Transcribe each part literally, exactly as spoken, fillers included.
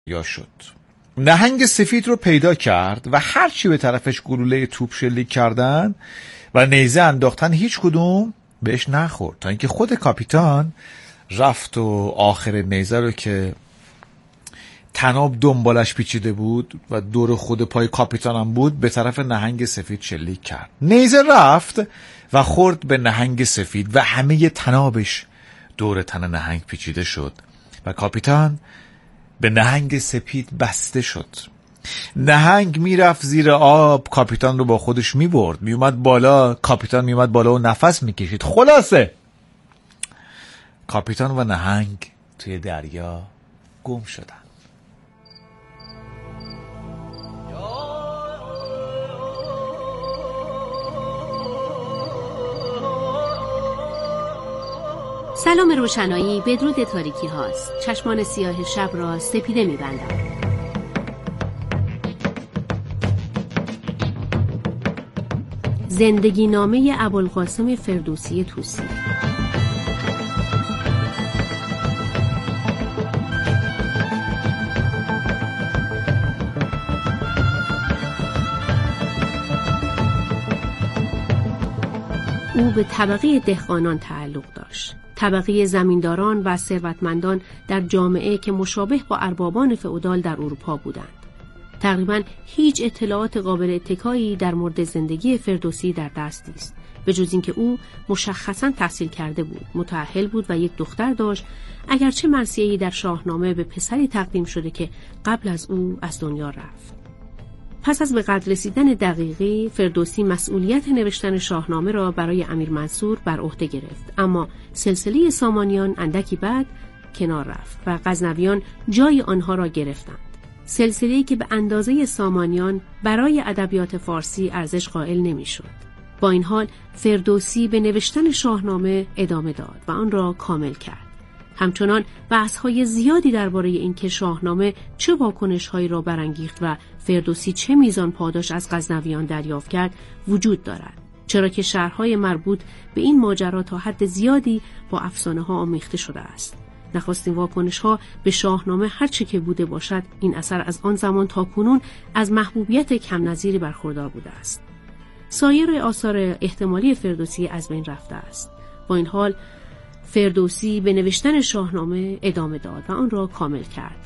یا شد. نهنگ سفید رو پیدا کرد و هرچی به طرفش گلوله توپ شلیک کردن و نیزه انداختن هیچ کدوم بهش نخورد، تا اینکه خود کاپیتان رفت و آخر نیزه رو که تناب دنبالش پیچیده بود و دور خود پای کاپیتان هم بود به طرف نهنگ سفید شلیک کرد. نیزه رفت و خورد به نهنگ سفید و همه تنابش دور تن نهنگ پیچیده شد و کاپیتان به نهنگ سپید بسته شد. نهنگ میرفت زیر آب، کاپیتان رو با خودش میبرد، میومد بالا، کاپیتان میومد بالا و نفس میکشید. خلاصه کاپیتان و نهنگ توی دریا گم شدن. سلام روشنایی بدرود تاریکی هاست. چشمان سیاه شب را سپیده می‌بندم. زندگی نامه ابوالقاسم فردوسی طوسی. او به طبقه دهقانان تعلق داشت. طبقه زمینداران و ثروتمندان در جامعه که مشابه با اربابان فئودال در اروپا بودند. تقریباً هیچ اطلاعات قابل اتکایی در مورد زندگی فردوسی در دست نیست، به جز اینکه او مشخصاً تحصیل کرده بود، متأهل بود و یک دختر داشت، اگرچه مرثیه‌ای در شاهنامه به پسری تقدیم شده که قبل از او از دنیا رفت. پس از به قدر رسیدن دقیقی، فردوسی مسئولیت نوشتن شاهنامه را برای امیر منصور بر عهده گرفت، اما سلسله سامانیان اندکی بعد کنار رفت و غزنویان جای آنها را گرفتند. سلسله‌ای که به اندازه سامانیان برای ادبیات فارسی ارزش قائل نمی‌شد. با این حال فردوسی به نوشتن شاهنامه ادامه داد و آن را کامل کرد. همچنان بحث‌های زیادی درباره اینکه شاهنامه چه واکنش‌هایی را برانگیخت و فردوسی چه میزان پاداش از غزنویان دریافت کرد وجود دارد، چرا که شهرهای مربوط به این ماجرا تا حد زیادی با افسانه‌ها آمیخته شده است. نخستین واکنش‌ها به شاهنامه هر چه که بوده باشد، این اثر از آن زمان تا کنون از محبوبیت کم نظیری برخوردار بوده است. سایر آثار احتمالی فردوسی از بین رفته است. با این حال فردوسی به نوشتن شاهنامه ادامه داد و آن را کامل کرد.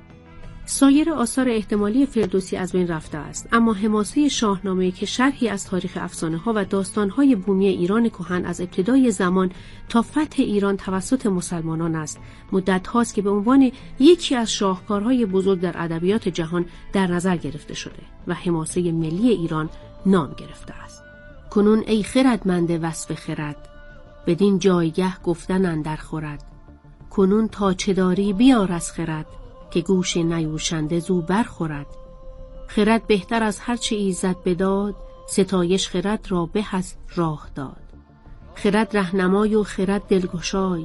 سایر آثار احتمالی فردوسی از بین رفته است، اما حماسه شاهنامه که شرحی از تاریخ افسانه‌ها و داستان‌های بومی ایران کهن از ابتدای زمان تا فتح ایران توسط مسلمانان است، مدت هاست که به عنوان یکی از شاهکارهای بزرگ در ادبیات جهان در نظر گرفته شده و حماسه ملی ایران نام گرفته است. کنون ای خردمند وصف خرد، بدین جایگه گفتن اندر خورد. کنون تا چه داری بیار از خرد، که گوش نیوشنده زو برخورد. خرد بهتر از هر چه ایزد بداد، ستایش خرد را به از راه داد. خرد رهنمای و خرد دلگشای،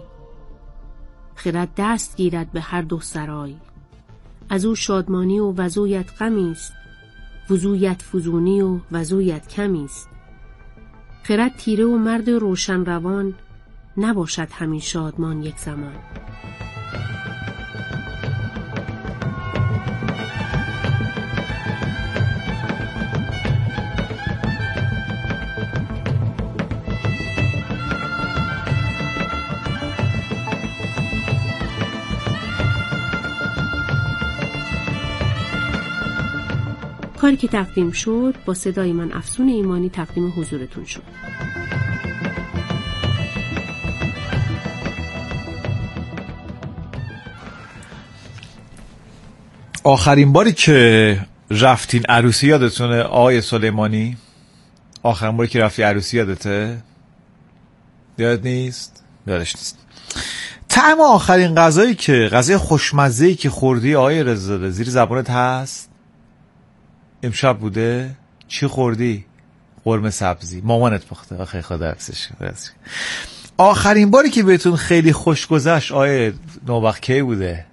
خرد دست گیرد به هر دو سرای. از او شادمانی و وزویت غمی است، وزویت فزونی و وزویت کمی است. خرد تیره و مرد روشن روان، نباشد همین شادمان یک زمان. کاری که تقدیم شد با صدای من افسون ایمانی تقدیم حضورتون شد. آخرین باری که رفتین عروسی یادتونه آقای سلیمانی؟ آخرین باری که رفتی عروسی یادته؟ یاد نیست؟ یادش نیست. طعم آخرین غذایی که غذای خوشمزه‌ای که خوردی آقای رضا زیر زبانت هست؟ امشب بوده؟ چی خوردی؟ قرمه سبزی مامانت پخته. آخه خدا حفظش کنه. آخرین باری که بهتون خیلی خوش گذشت آیه نوبخت کی بوده؟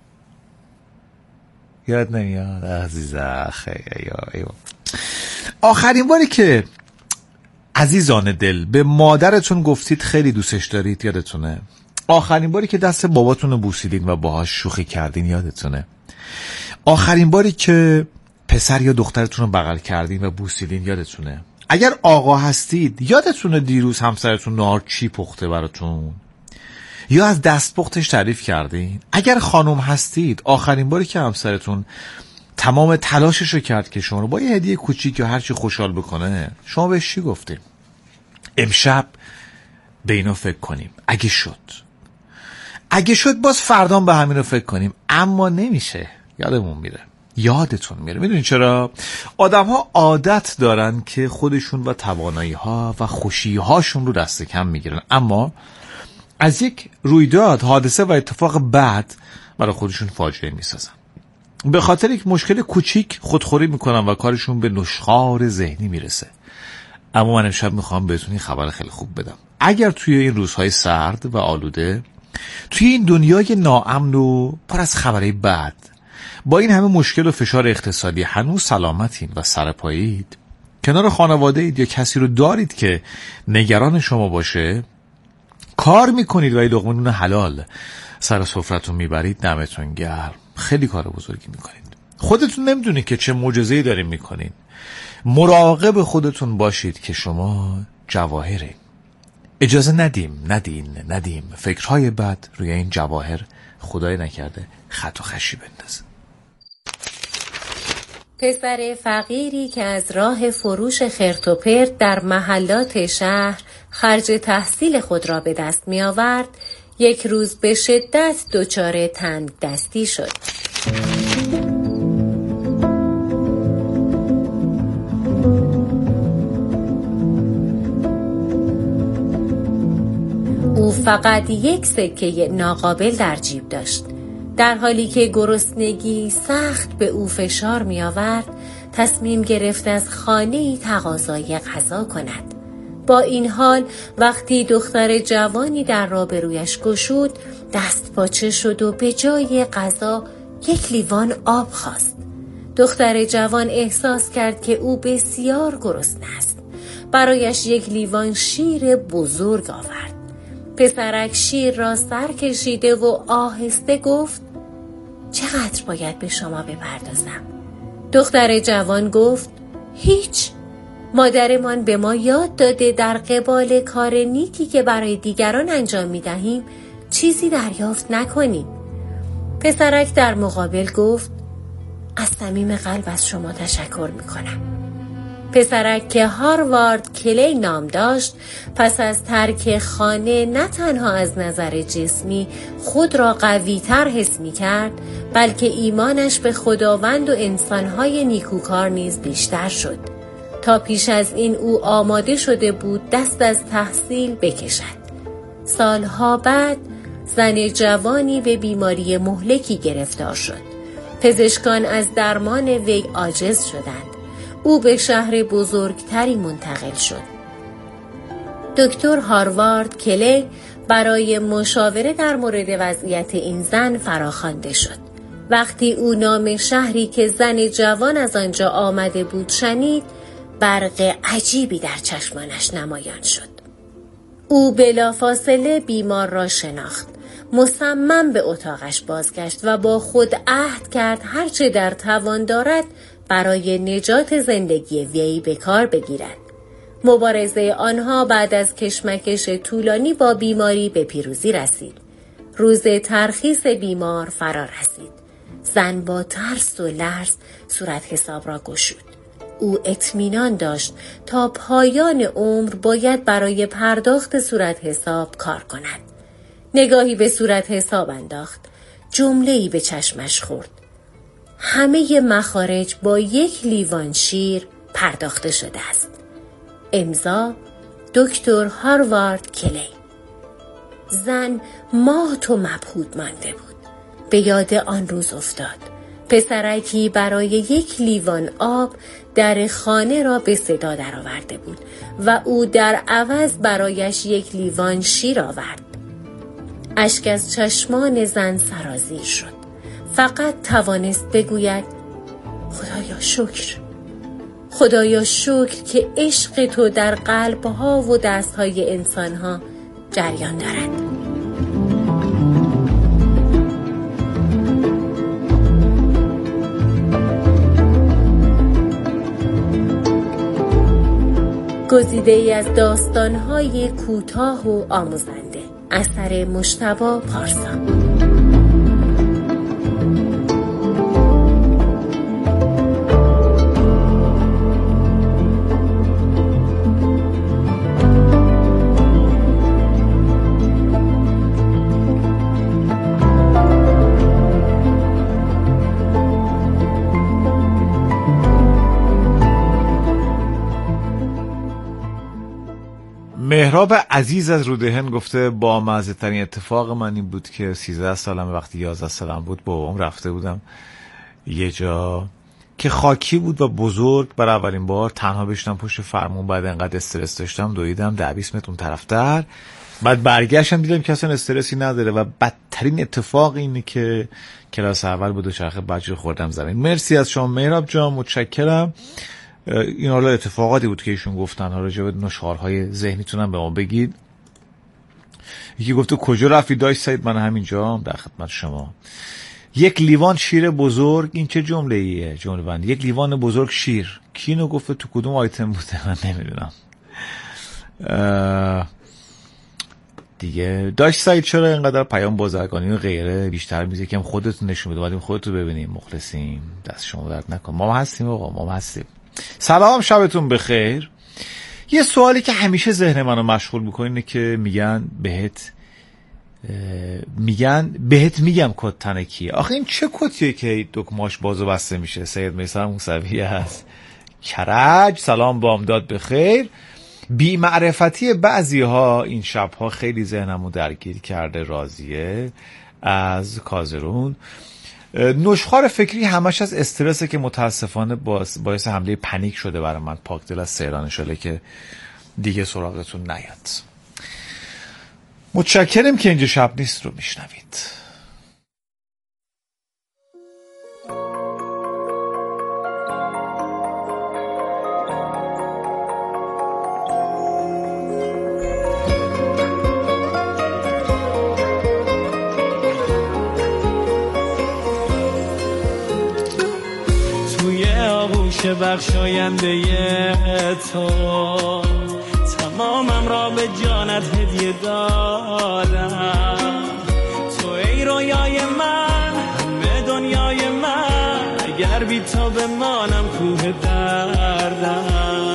یاد نمیاد عزیزم. خیلی آخرین باری که عزیزان دل به مادرتون گفتید خیلی دوستش دارید یادتونه؟ آخرین باری که دست باباتون رو بوسیدین و باهاش شوخی کردین یادتونه؟ آخرین باری که پسر یا دخترتون رو بغل کردین و بوسیدین یادتونه؟ اگر آقا هستید یادتونه دیروز همسرتون نهار چی پخته براتون؟ یا از دستپختش تعریف کردین؟ اگر خانم هستید آخرین باری که همسرتون تمام تلاشش رو کرد که شما رو با یه هدیه کوچیک یا هرچی خوشحال بکنه، شما بهش چی گفتیم؟ امشب به اینا فکر کنیم. اگه شد اگه شد باز فردام به همین رو فکر کنیم، اما نمیشه، یادمون میره، یادتون میره. میدونین چرا؟ آدم ها عادت دارن که خودشون و توانایی ها و خوشی هاشون رو دست کم میگیرن، اما از یک رویداد، حادثه و اتفاق بد برای خودشون فاجعه میسازن. به خاطر یک مشکل کوچیک خودخوری میکنن و کارشون به نشخوار ذهنی میرسه. اما من امشب میخوام بهتون این خبر خیلی خوب بدم. اگر توی این روزهای سرد و آلوده، توی این دنیای ناامن و پر از خبرهای بد، با این همه مشکل و فشار اقتصادی هنوز سلامتین و سرپایید، کنار خانواده اید یا کسی رو دارید که نگران شما باشه، کار میکنید و یه لقمه نون حلال سر سفرتون میبرید، دمتون گرم، خیلی کار بزرگی میکنید. خودتون نمیدونید که چه معجزه‌ای دارین میکنین. مراقب خودتون باشید که شما جواهره. اجازه ندیم ندین ندیم فکرهای بد روی این جواهر خدای نکرده خط و خشی بندازه. پسر فقیری که از راه فروش خرت و پرت در محلات شهر خرج تحصیل خود را به دست می آورد، یک روز به شدت دچار تنگ دستی شد. او فقط یک سکه ناقابل در جیب داشت. در حالی که گرسنگی سخت به او فشار می آورد، تصمیم گرفت از خانه‌ای تقاضای غذا کند. با این حال وقتی دختر جوانی در را به رویش گشود، دست پاچه شد و به جای غذا یک لیوان آب خواست. دختر جوان احساس کرد که او بسیار گرسنه است. برایش یک لیوان شیر بزرگ آورد. پسرک شیر را سر کشیده و آهسته گفت: چقدر باید به شما بپردازم؟ دختر جوان گفت: هیچ. مادرمان به ما یاد داده در قبال کار نیکی که برای دیگران انجام می دهیم چیزی دریافت نکنیم. پسرک در مقابل گفت: از صمیم قلب از شما تشکر می کنم. پسرک که هاروارد کلی نام داشت، پس از ترک خانه نه تنها از نظر جسمی خود را قوی تر حس می کرد، بلکه ایمانش به خداوند و انسانهای نیکوکار نیز بیشتر شد. تا پیش از این او آماده شده بود دست از تحصیل بکشد. سالها بعد زن جوانی به بیماری مهلکی گرفتار شد. پزشکان از درمان وی عاجز شدند. او به شهر بزرگتری منتقل شد. دکتر هاروارد کلی برای مشاوره در مورد وضعیت این زن فراخوانده شد. وقتی او نام شهری که زن جوان از آنجا آمده بود شنید، برق عجیبی در چشمانش نمایان شد. او بلافاصله بیمار را شناخت. مصمم به اتاقش بازگشت و با خود عهد کرد هرچه در توان دارد برای نجات زندگی وی به کار بگیرد. مبارزه آنها بعد از کشمکش طولانی با بیماری به پیروزی رسید. روز ترخیص بیمار فرا رسید. زن با ترس و لرز صورت حساب را گشود. او اطمینان داشت تا پایان عمر باید برای پرداخت صورت حساب کار کند. نگاهی به صورت حساب انداخت. جمله‌ای به چشمش خورد: همه مخارج با یک لیوان شیر پرداخته شده است. امضا دکتر هاروارد کلی. زن مات و مبهوت مانده بود. به یاد آن روز افتاد. پسرکی برای یک لیوان آب در خانه را به صدا درآورده بود و او در عوض برایش یک لیوان شیر آورد. اشک از چشمان زن سرازیر شد. فقط توانست بگوید: خدایا شکر، خدایا شکر که عشق تو در قلبها و دستهای انسانها جریان دارد. گزیده ای از داستان‌های کوتاه و آموزنده، اثر مجتبی پارسا. مهراب عزیز از رودهن گفته با مزه ترین اتفاق من این بود که سیزده سالم وقتی یازده سالم بود با بابام رفته بودم یه جا که خاکی بود و بزرگ، برای اولین بار تنها بشنم پشت فرمون. بعد انقدر استرس داشتم دویدم ده بیست متر اون طرفتر، بعد برگشتم دیدم که اصلا استرسی نداره و بدترین اتفاق اینه که کلاس اول بود و چرخه بجر خوردم زمین. مرسی از شما مهراب جان، متشکرم. این حالا اتفاقاتی بود که ایشون گفتن، حالا راجع به نشخوارهای ذهنیتونم به ما بگید. یکی گفته کجا رفتی داشت سعید؟ من همینجا در خدمت شما. یک لیوان شیر بزرگ، این چه جمله ایه؟ جمله بندی یک لیوان بزرگ شیر، کی اینو گفته؟ تو کدوم آیتم بوده؟ من نمیدونم دیگه. داشت سعید چرا اینقدر پیام بازرگانی و غیره بیشتر میزه که هم خودتون نشون بده، بعدیم خودتون ببینیم. مخلصیم، دست شما درد نکن. ما هستیم آقا، ما هستیم. سلام، شبتون بخیر. یه سوالی که همیشه ذهن منو مشغول میکنه اینه که میگن بهت میگن بهت میگم کد تن کیه. آخه این چه کدیه که دکماش باز و بسته میشه؟ سید میثم موسوی هست کرج. سلام، بامداد بخیر. بی معرفتی بعضی ها این شبها خیلی ذهنمو درگیر کرده. راضیه از کازرون. نشخوار فکری همش از استرسه که متاسفانه باعث حمله پنیک شده برای من. پاک دل از سیران شله که دیگه سراغتون نیاد. متشکرم که اینجا شب نیست رو میشنوید. بخشاینده تو تمامم را به جانت هدیه دادم. تو ای رویای من، همه دنیای من، اگر بی تو بمانم کوه دردم.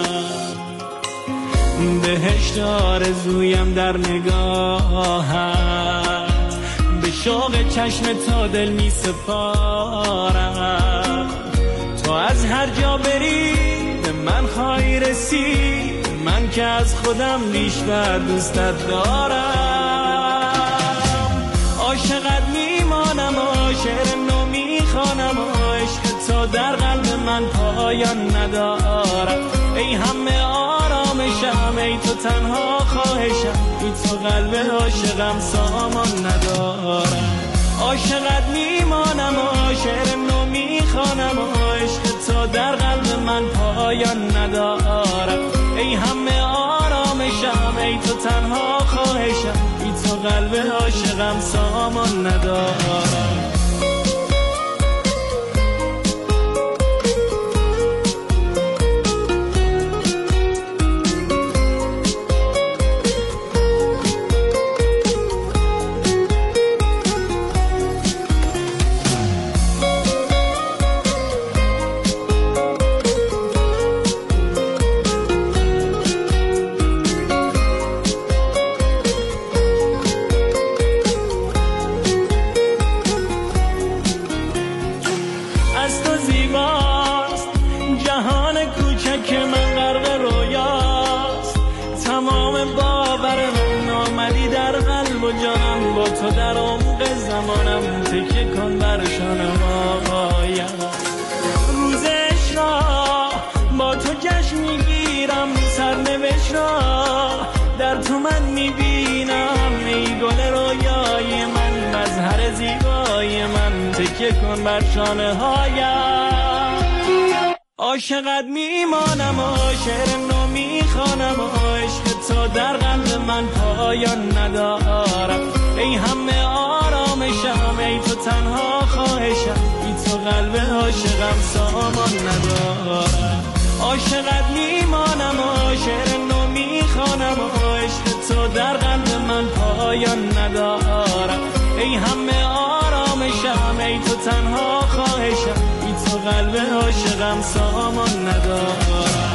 بهشت آرزویم در نگاهت، به شوق چشم تو دل می سپارم. تو از هر جا بری به من خواهی رسید، من که از خودم بیشتر دوستت دارم. عاشقت میمانم و شعر نو میخوانم و عشق تو در قلب من پایان ندارم. ای همه آرامشم، ای تو تنها خواهشم، ای تو قلب عاشقم سامان ندارم. عاشقت میمانم و شعر نو میخوانم و عشق تو در قلب من پایان ندارم. ای همه آرامشم، ای تو تنها خواهشم، ای تو قلب عاشقم سامان ندارم. در تو من میبینم، ای گل رویای من، مظهر زیبای من، تکیه کن بر شانه هایم. عاشقت میمانم و شعر نو میخوانم و عشق تو در قلب من پایان ندارم. ای همه آرامشم، ای تو تنها خواهشم، ای تو قلب عاشقم سامان ندارم. عاشقت میمانم و شعر نو من پایان ندارم. ای همه آرامشم، ای تو تنها خواهشم، ای تو قلب عاشقم سامان ندارم.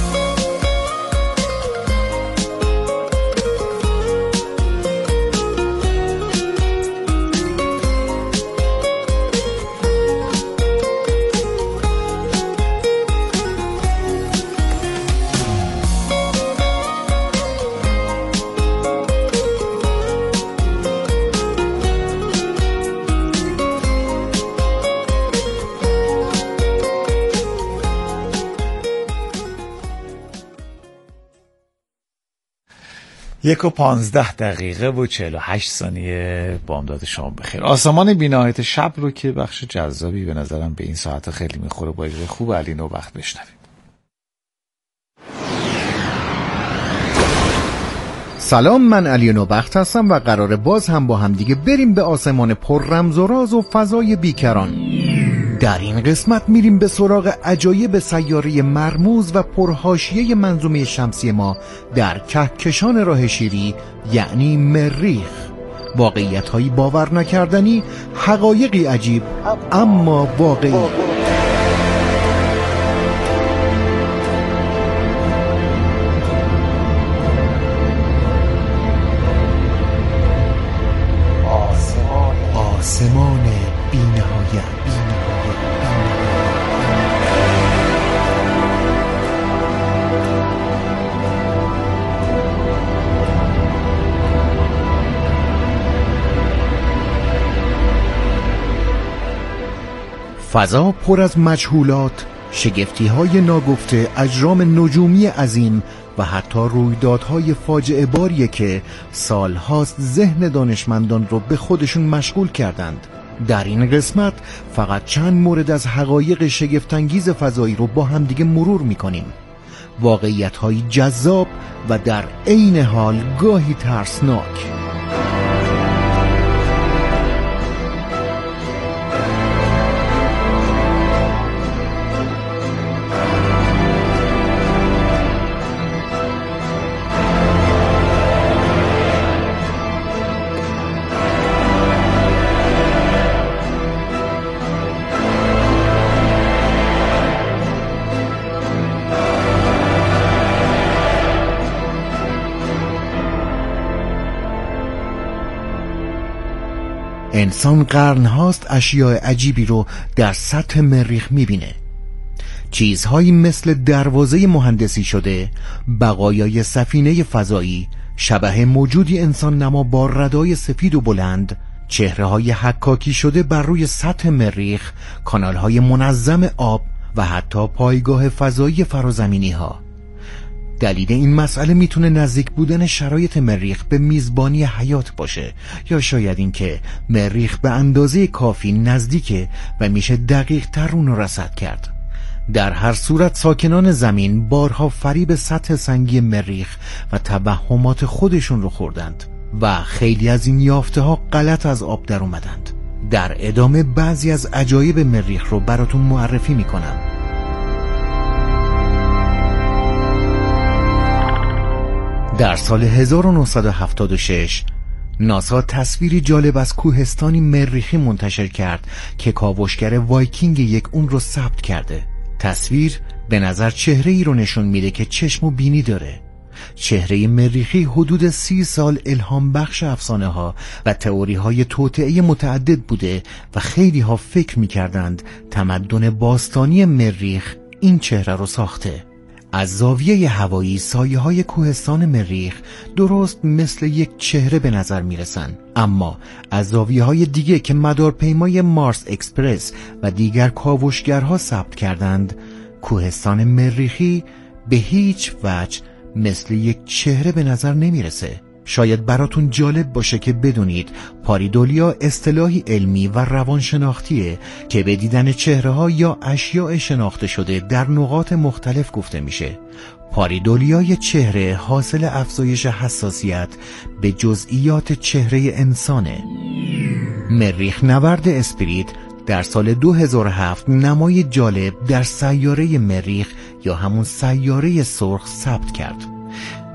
یک و پانزده دقیقه و چهل و هشت ثانیه. بامداد شما بخیر. آسمان بی‌نهایت شب رو که بخش جذابی به نظرم به این ساعت خیلی میخوره، با اجرای خوب علی نوبخت بشنویم. سلام، من علی نوبخت هستم و قراره باز هم با هم دیگه بریم به آسمان پر رمز و راز و فضای بیکران. در این قسمت میریم به سراغ عجایب سیاره مرموز و پرحاشیه منظومه شمسی ما در کهکشان راه شیری، یعنی مریخ. واقعیت‌هایی باور نکردنی، حقایقی عجیب اما واقعی. آسمان بی‌نهایت. فضا پر از مجهولات، شگفتی‌های ناگفته، اجرام نجومی عظیم و حتی رویدادهای فاجعه باریه که سالهاست ذهن دانشمندان رو به خودشون مشغول کردند. در این قسمت فقط چند مورد از حقایق شگفت‌انگیز فضایی رو با هم دیگه مرور می‌کنیم. واقعیت‌های جذاب و در عین حال گاهی ترسناک. انسان قرنهاست اشیاء عجیبی رو در سطح مریخ میبینه. چیزهایی مثل دروازه مهندسی شده، بقایای سفینه فضایی، شبح موجودی انسان نما با ردای سفید و بلند، چهره‌های حکاکی شده بر روی سطح مریخ، کانال‌های منظم آب و حتی پایگاه فضایی فرازمینی‌ها. دلیل این مسئله میتونه نزدیک بودن شرایط مریخ به میزبانی حیات باشه، یا شاید این که مریخ به اندازه کافی نزدیکه و میشه دقیق تر اون رو رصد کرد. در هر صورت ساکنان زمین بارها فریب سطح سنگی مریخ و توهمات خودشون رو خوردند و خیلی از این یافته ها غلط از آب در اومدند. در ادامه بعضی از عجایب مریخ رو براتون معرفی میکنم. در سال هزار و نهصد و هفتاد و شش ناسا تصویری جالب از کوهستانی مریخی منتشر کرد که کاوشگر وایکینگ یک اون رو ثبت کرده. تصویر به نظر چهره ای رو نشون میده که چشم و بینی داره. چهره مریخی حدود سی سال الهام بخش افسانه ها و تئوری های توطئه متعدد بوده و خیلی ها فکر میکردند تمدن باستانی مریخ این چهره رو ساخته. از زاویه هوایی سایه های کوهستان مریخ درست مثل یک چهره به نظر میرسن، اما از زاویه های دیگه که مدارپیمای مارس اکسپرس و دیگر کاوشگرها ثبت کردند، کوهستان مریخی به هیچ وجه مثل یک چهره به نظر نمیرسه. شاید براتون جالب باشه که بدونید پاریدولیا اصطلاحی علمی و روانشناختیه که به دیدن چهره‌ها یا اشیاء شناخته شده در نقاط مختلف گفته میشه. پاریدولیای چهره حاصل افزایش حساسیت به جزئیات چهره انسانه. مریخ نورد اسپریت در سال دو هزار و هفت نمای جالب در سیاره مریخ یا همون سیاره سرخ ثبت کرد.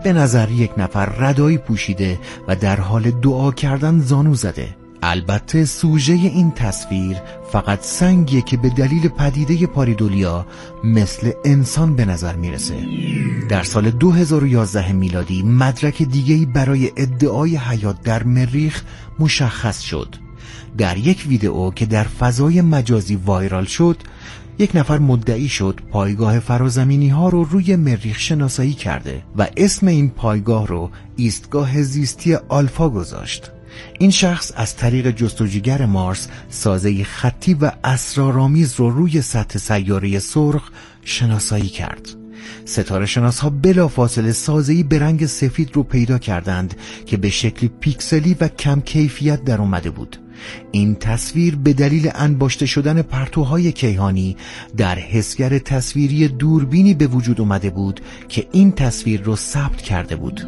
به نظر یک نفر ردایی پوشیده و در حال دعا کردن زانو زده. البته سوژه این تصویر فقط سنگیه که به دلیل پدیده پاریدولیا مثل انسان به نظر میرسه. در سال دو هزار و یازده میلادی مدرک دیگه‌ای برای ادعای حیات در مریخ مشخص شد. در یک ویدئو که در فضای مجازی وایرال شد، یک نفر مدعی شد پایگاه فرازمینی ها رو روی مریخ شناسایی کرده و اسم این پایگاه رو ایستگاه زیستی آلفا گذاشت. این شخص از طریق جستجوگر مارس سازه خطی و اسرارآمیز رو روی سطح سیاره سرخ شناسایی کرد. ستاره شناس ها بلافاصله سازه‌ای به رنگ سفید رو پیدا کردند که به شکل پیکسلی و کم کیفیت در اومده بود. این تصویر به دلیل انباشته شدن پرتوهای کیهانی در حسگر تصویری دوربینی به وجود اومده بود که این تصویر رو ثبت کرده بود.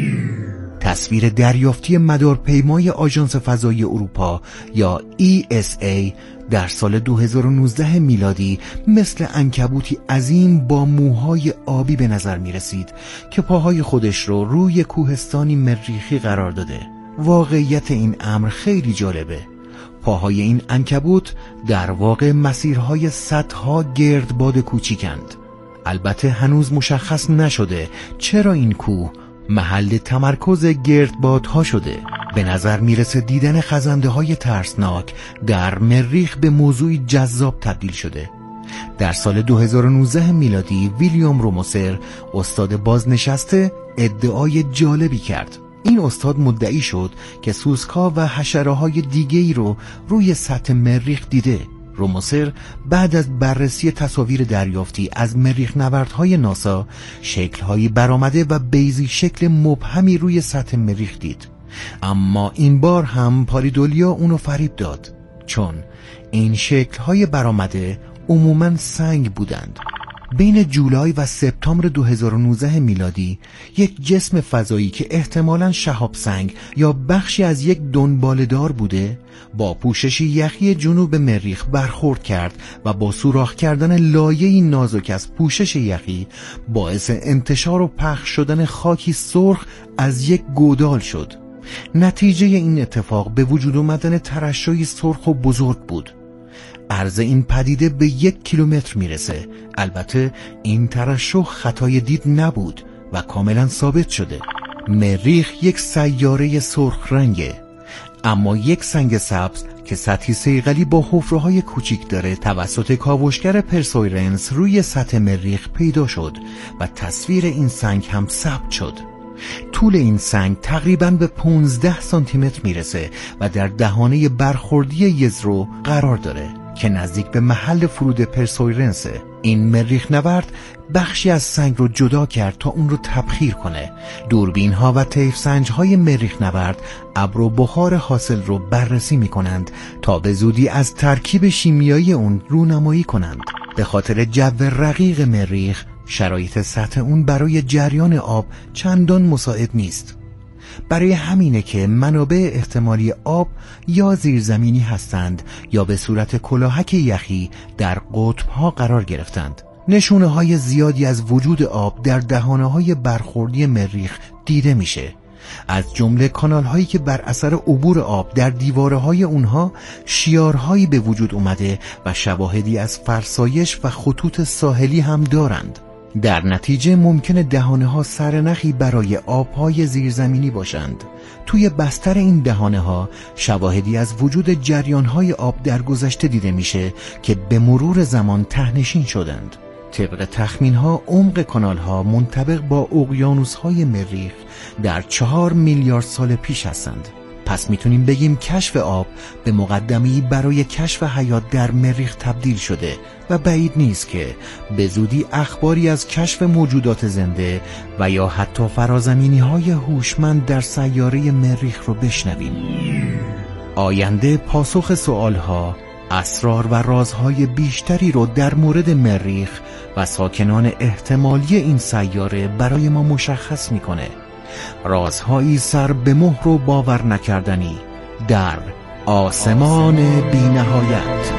تصویر دریافتی مدارپیمای آژانس فضایی اروپا یا ای اس ای در سال دو هزار و نوزده میلادی مثل عنکبوتی عظیم با موهای آبی به نظر می رسید که پاهای خودش رو روی کوهستانی مریخی قرار داده. واقعیت این امر خیلی جالبه. پاهای این عنکبوت در واقع مسیرهای صدها گردباد کوچیکند. البته هنوز مشخص نشده چرا این کوه محل تمرکز گردبادها شده. به نظر میرسه دیدن خزنده های ترسناک در مریخ به موضوعی جذاب تبدیل شده. در سال دو هزار و نوزده میلادی ویلیام روموسر، استاد بازنشسته، ادعای جالبی کرد. این استاد مدعی شد که سوسک‌ها و حشره‌های دیگه‌ای رو روی سطح مریخ دیده. روموسر بعد از بررسی تصاویر دریافتی از مریخ نوردهای ناسا شکل‌هایی برآمده و بیضی شکل مبهمی روی سطح مریخ دید. اما این بار هم پاریدولیا اونو فریب داد، چون این شکل‌های برآمده عموماً سنگ بودند. بین جولای و سپتامبر دو هزار و نوزده میلادی یک جسم فضایی که احتمالاً شهاب سنگ یا بخشی از یک دنباله‌دار بوده با پوششی یخی جنوب مریخ برخورد کرد و با سوراخ کردن لایه‌ای نازک از پوشش یخی باعث انتشار و پخش شدن خاکی سرخ از یک گودال شد. نتیجه این اتفاق به وجود آمدن ترشحی سرخ و بزرگ بود. عرض این پدیده به یک کیلومتر میرسه. البته این ترشح خطای دید نبود و کاملا ثابت شده. مریخ یک سیاره سرخ رنگه، اما یک سنگ سبز که سطحی صیقلی با حفره‌های کوچیک داره توسط کاوشگر پرسویرنس روی سطح مریخ پیدا شد و تصویر این سنگ هم ثبت شد. طول این سنگ تقریباً به پانزده سانتی متر میرسه و در دهانه برخوردی یزرو قرار داره که نزدیک به محل فرود پرسویرنسه. این مریخ نورد بخشی از سنگ رو جدا کرد تا اون رو تبخیر کنه. دوربین ها و طیف سنج های مریخ نورد ابر و بخار حاصل رو بررسی می کنند تا به زودی از ترکیب شیمیایی اون رونمایی کنند. به خاطر جو رقیق مریخ شرایط سطح اون برای جریان آب چندان مساعد نیست. برای همینه که منابع احتمالی آب یا زیرزمینی هستند یا به صورت کلاهک یخی در قطب‌ها قرار گرفتند. نشونه های زیادی از وجود آب در دهانه های برخوردی مریخ دیده میشه، از جمله کانال هایی که بر اثر عبور آب در دیواره های اونها شیارهایی به وجود اومده و شواهدی از فرسایش و خطوط ساحلی هم دارند. در نتیجه ممکنه دهانه ها سرنخی برای آبهای زیرزمینی باشند. توی بستر این دهانه ها شواهدی از وجود جریان های آب در گذشته دیده میشه که به مرور زمان تهنشین شدند. طبق تخمین ها عمق کانال ها منطبق با اقیانوس های مریخ در چهار میلیارد سال پیش هستند. پس میتونیم بگیم کشف آب به مقدمه‌ای برای کشف حیات در مریخ تبدیل شده و بعید نیست که به زودی اخباری از کشف موجودات زنده و یا حتی فرازمینی‌های هوشمند در سیاره مریخ رو بشنویم. آینده پاسخ سوالها، اسرار و رازهای بیشتری رو در مورد مریخ و ساکنان احتمالی این سیاره برای ما مشخص میکنه. رازهایی سر به مهر و باور نکردنی در آسمان بی نهایت.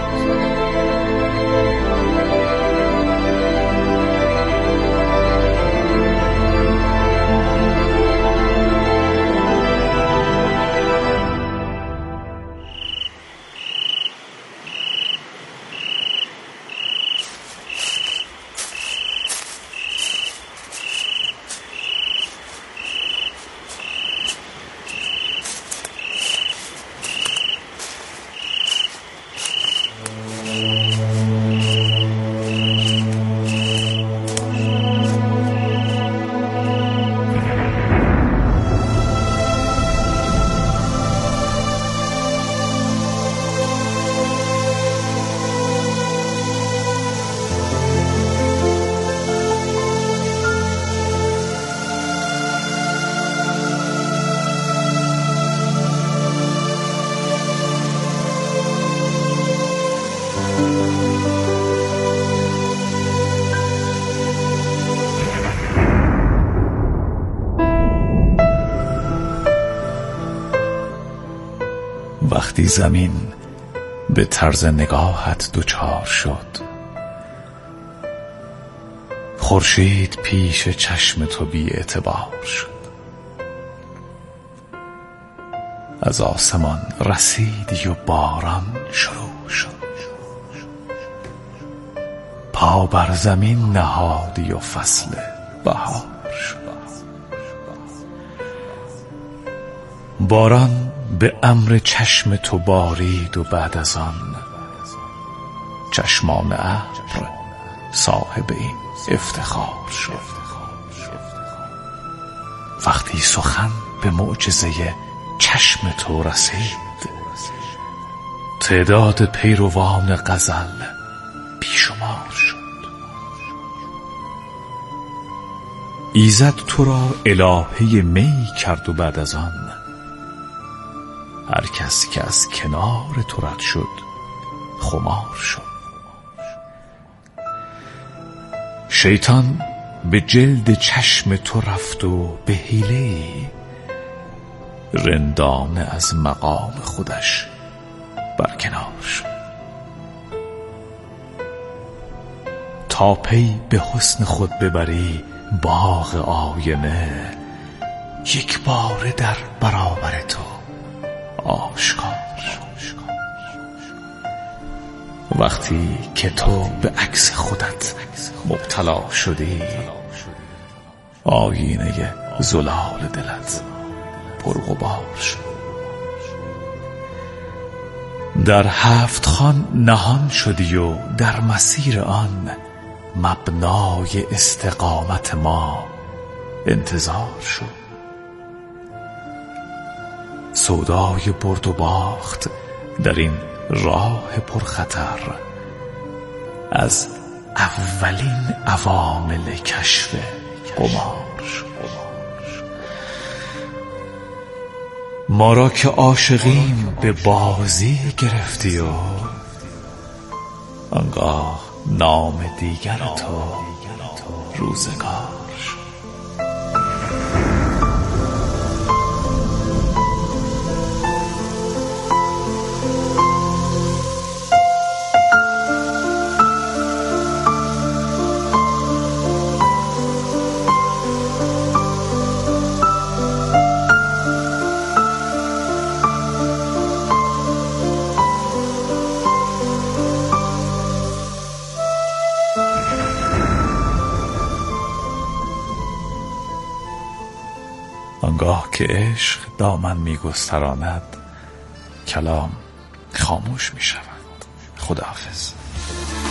وقتی زمین به طرز نگاهت دوچار شد، خورشید پیش چشم تو بی اعتبار شد، از آسمان رسیدی و باران شروع شد، پا بر زمین نهادی و فصل بهار شد. باران به امر چشم تو بارید و بعد از آن چشمان ابر صاحب این افتخار شد. وقتی سخن به معجزه چشم تو رسید، تعداد پیروان غزل بیشمار شد. ایزد تو را الهه می کرد و بعد از آن هر کس که از کنار تو رد شد خمار شد. شیطان به جلد چشم تو رفت و به حیله رندانه از مقام خودش برکنار شد. تا پی به حسن خود ببری باغ آینه، یک باره در برابر تو آشکار شد. وقتی که تو به عکس خودت مبتلا شدی، آینه زلال دلت پرغبار شد. در هفت خوان نهان شدی و در مسیر آن مبنای استقامت ما انتظار شد. سودای برد و باخت در این راه پرخطر از اولین عوامل کشف قمار شد. ما را که عاشقیم به بازی گرفتی و آنگاه نام دیگر تو روزگار شد. آنگاه که عشق دامن می‌گستراند، کلام خاموش می‌شود. خداحافظ.